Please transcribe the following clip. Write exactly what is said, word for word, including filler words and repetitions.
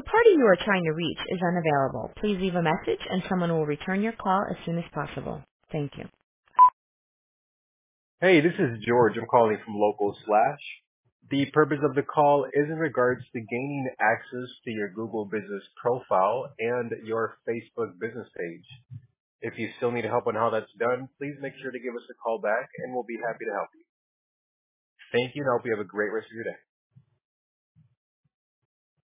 party you are trying to reach is unavailable. Please leave a message and someone will return your call as soon as possible. Thank you. Hey, this is George. I'm calling from Local Slash. The purpose of the call is in regards to gaining access to your Google Business profile and your Facebook business page. If you still need help on how that's done, please make sure to give us a call back and we'll be happy to help you. Thank you and I hope you have a great rest of your day.